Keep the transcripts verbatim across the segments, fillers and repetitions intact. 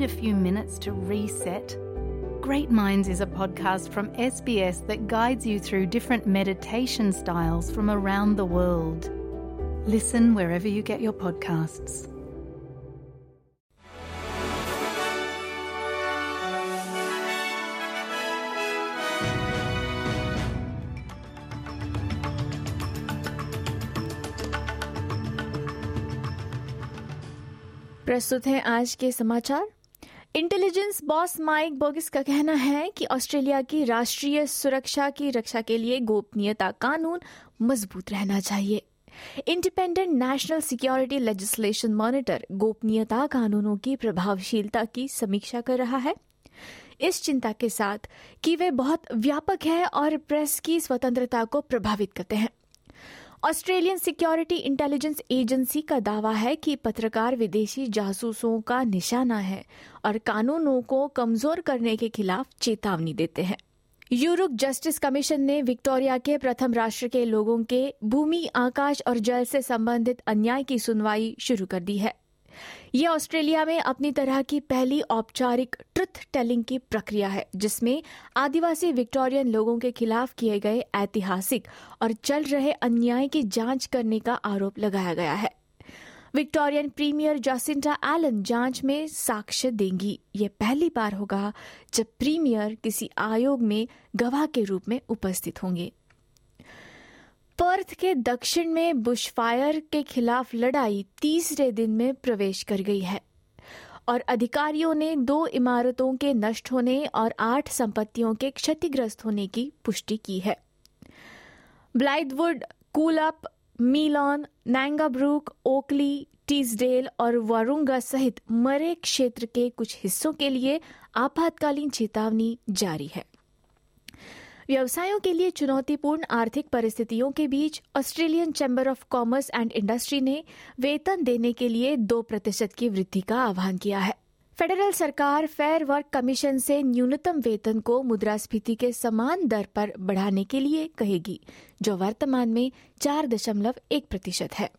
Need a few minutes to reset? Great Minds is a podcast from S B S that guides you through different meditation styles from around the world. Listen wherever you get your podcasts. प्रस्तुत हैं आज के समाचार। Intelligence boss mic बोगिस का कहना है कि Australia की राष्ट्रीय सुरक्षा की रक्षा के लिए गोपनीयता कानून मजबूत रहना चाहिए। Independent national security legislation monitor गोपनीयता कानूनों की प्रभावशीलता की समीक्षा कर रहा है, इस चिंता के साथ कि वे बहुत व्यापक है और प्रेस की स्वतंत्रता को प्रभावित करते हैं। ऑस्ट्रेलियन सिक्योरिटी इंटेलिजेंस एजेंसी का दावा है कि पत्रकार विदेशी जासूसों का निशाना है और कानूनों को कमजोर करने के खिलाफ चेतावनी देते हैं। यूरोप जस्टिस कमीशन ने विक्टोरिया के प्रथम राष्ट्र के लोगों के भूमि, आकाश और जल से संबंधित अन्याय की सुनवाई शुरू कर दी है। ये ऑस्ट्रेलिया में अपनी तरह की पहली औपचारिक ट्रुथ टेलिंग की प्रक्रिया है, जिसमें आदिवासी विक्टोरियन लोगों के खिलाफ किए गए ऐतिहासिक और चल रहे अन्याय की जांच करने का आरोप लगाया गया है। विक्टोरियन प्रीमियर जसिंटा एलन जांच में साक्ष्य देंगी। ये पहली बार होगा जब प्रीमियर किसी आयोग में गवाह के रूप में उपस्थित होंगे। पर्थ के दक्षिण में बुशफायर के खिलाफ लड़ाई तीसरे दिन में प्रवेश कर गई है और अधिकारियों ने दो इमारतों के नष्ट होने और आठ संपत्तियों के क्षतिग्रस्त होने की पुष्टि की है। ब्लाइथवुड, कूलअप, मीलॉन, नैंगाब्रूक, ओकली, टीसडेल और वारूंगा सहित मरे क्षेत्र के कुछ हिस्सों के लिए आपातकालीन चेतावनी जारी है। व्यवसायों के लिए चुनौतीपूर्ण आर्थिक परिस्थितियों के बीच Australian chamber of commerce and industry ने वेतन देने के लिए दो प्रतिशत की वृद्धि का आह्वान किया है। फेडरल सरकार फेयर वर्क कमीशन से न्यूनतम वेतन को मुद्रास्फीति के समान दर पर बढ़ाने के लिए कहेगी, जो वर्तमान में चार दशमलव एक प्रतिशत है।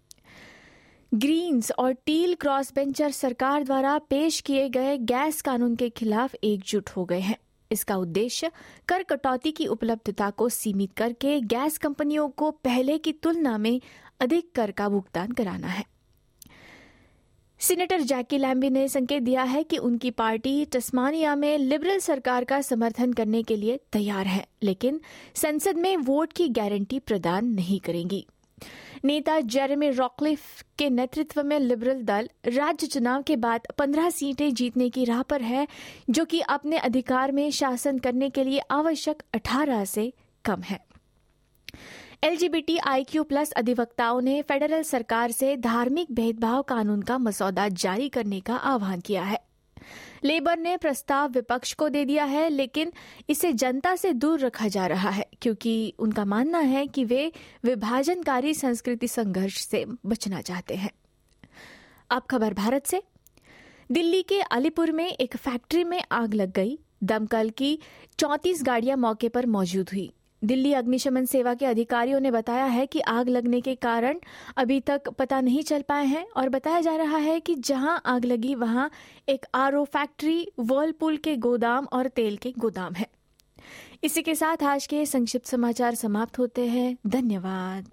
ग्रीन्स और टील क्रॉस बेंचर सरकार द्वारा पेश किए गए गैस कानून के खिलाफ एकजुट हो गए हैं। इसका उद्देश्य कर कटौती की उपलब्धता को सीमित करके गैस कंपनियों को पहले की तुलना में अधिक कर का भुगतान कराना है। सीनेटर जैकी लैम्बी ने संकेत दिया है कि उनकी पार्टी तस्मानिया में लिबरल सरकार का समर्थन करने के लिए तैयार है, लेकिन संसद में वोट की गारंटी प्रदान नहीं करेंगी। नेता जेरेमी रॉकलिफ के नेतृत्व में लिबरल दल राज्य चुनाव के बाद पंद्रह सीटें जीतने की राह पर है, जो कि अपने अधिकार में शासन करने के लिए आवश्यक अठारह से कम है। एलजीबीटीआईक्यू प्लस अधिवक्ताओं ने फेडरल सरकार से धार्मिक भेदभाव कानून का मसौदा जारी करने का आह्वान किया है। लेबर ने प्रस्ताव विपक्ष को दे दिया है, लेकिन इसे जनता से दूर रखा जा रहा है क्योंकि उनका मानना है कि वे विभाजनकारी संस्कृति संघर्ष से बचना चाहते हैं। अब खबर भारत से। दिल्ली के अलीपुर में एक फैक्ट्री में आग लग गई। दमकल की चौंतीस गाड़ियां मौके पर मौजूद हुई। दिल्ली अग्निशमन सेवा के अधिकारियों ने बताया है कि आग लगने के कारण अभी तक पता नहीं चल पाए हैं और बताया जा रहा है कि जहां आग लगी वहां एक आरओ फैक्ट्री, वर्लपूल के गोदाम और तेल के गोदाम है। इसी के साथ आज के संक्षिप्त समाचार समाप्त होते हैं। धन्यवाद।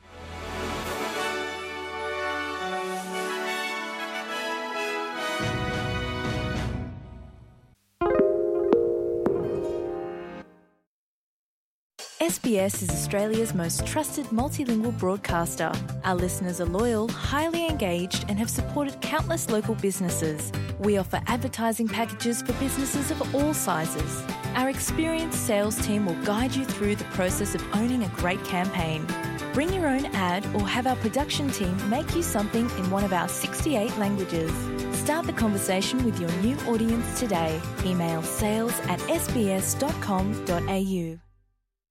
S B S is Australia's most trusted multilingual broadcaster. Our listeners are loyal, highly engaged, and have supported countless local businesses. We offer advertising packages for businesses of all sizes. Our experienced sales team will guide you through the process of owning a great campaign. Bring your own ad or have our production team make you something in one of our sixty-eight languages. Start the conversation with your new audience today. Email sales at s b s dot com dot a u.